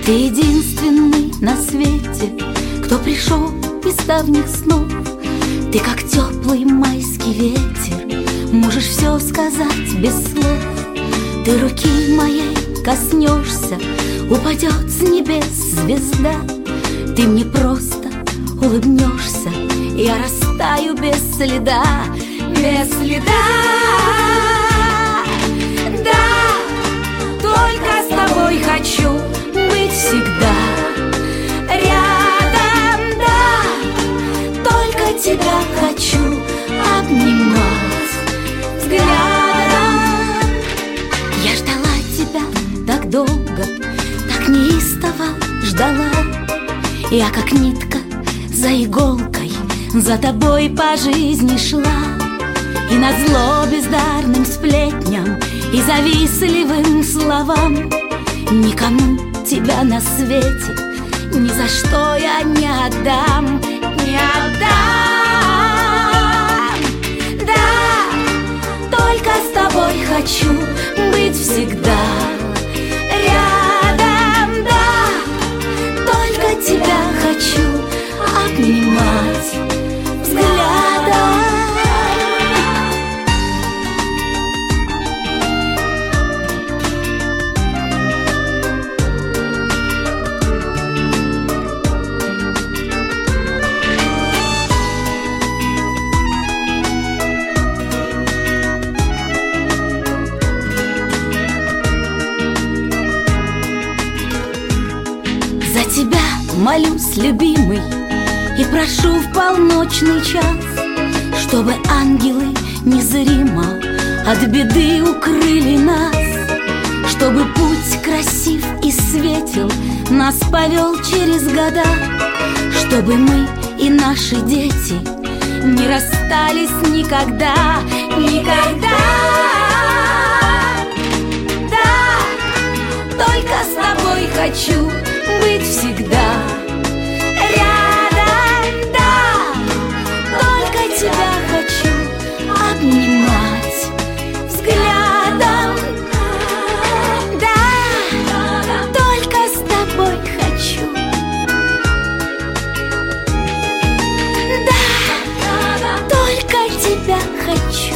Ты единственный на свете, кто пришел из давних снов. Ты как теплый майский ветер, можешь все сказать без слов. Ты руки моей коснешься, упадет с небес звезда. Ты мне просто улыбнешься, я растаю без следа. Без следа. Да, только с тобой хочу быть всегда рядом. Да, только тебя хочу обнимать взглядом. Я ждала тебя так долго, так неистово ждала. Я как нитка за иголкой за тобой по жизни шла. И назло бездарным сплетням и завистливым словам никому тебя на свете ни за что я не отдам. Не отдам. Да, только с тобой хочу быть всегда рядом. Да, только тебя хочу обнимать взглядом. За тебя молюсь, любимый, и прошу в полночный час, чтобы ангелы незримо от беды укрыли нас, чтобы путь красив и светел нас повел через года, чтобы мы и наши дети не расстались никогда. Никогда. Да, только с тобой хочу быть всегда рядом. Да, только тебя хочу обнимать взглядом. Да, только с тобой хочу. Да, только тебя хочу.